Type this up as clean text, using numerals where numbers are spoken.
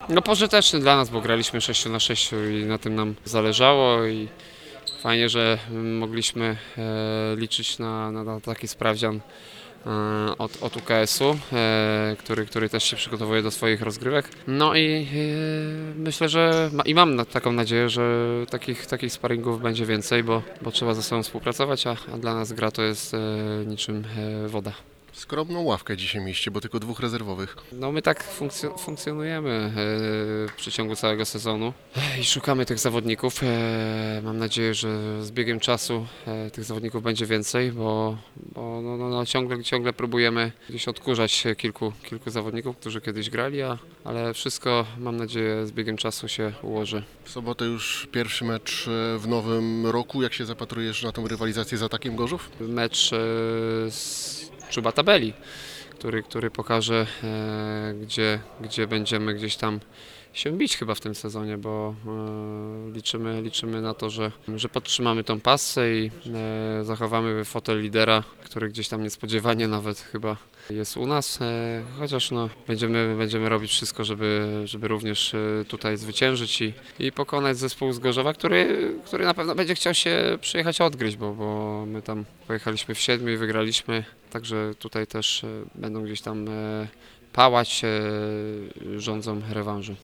No pożyteczny dla nas, bo graliśmy 6-6 i na tym nam zależało i fajnie, że mogliśmy liczyć na taki sprawdzian od UKS-u, który też się przygotowuje do swoich rozgrywek. No i myślę, że mam taką nadzieję, że takich sparingów będzie więcej, bo trzeba ze sobą współpracować, a dla nas gra to jest niczym woda. Skromną ławkę dzisiaj mieliście, bo tylko dwóch rezerwowych. No my tak funkcjonujemy w przeciągu całego sezonu i szukamy tych zawodników. Mam nadzieję, że z biegiem czasu tych zawodników będzie więcej, bo ciągle próbujemy gdzieś odkurzać kilku zawodników, którzy kiedyś grali, ale wszystko, mam nadzieję, z biegiem czasu się ułoży. W sobotę już pierwszy mecz w nowym roku. Jak się zapatrujesz na tą rywalizację z Atakiem Gorzów? Mecz z Czuba Tabeli, który pokaże, gdzie będziemy gdzieś tam się bić chyba w tym sezonie, bo liczymy na to, że podtrzymamy tą passę i zachowamy fotel lidera, który gdzieś tam niespodziewanie nawet chyba jest u nas, chociaż będziemy robić wszystko, żeby również tutaj zwyciężyć i pokonać zespół z Gorzowa, który na pewno będzie chciał się przyjechać odgryźć, bo my tam pojechaliśmy w 7 i wygraliśmy, także tutaj też będą gdzieś tam pałać, rządzą rewanżu.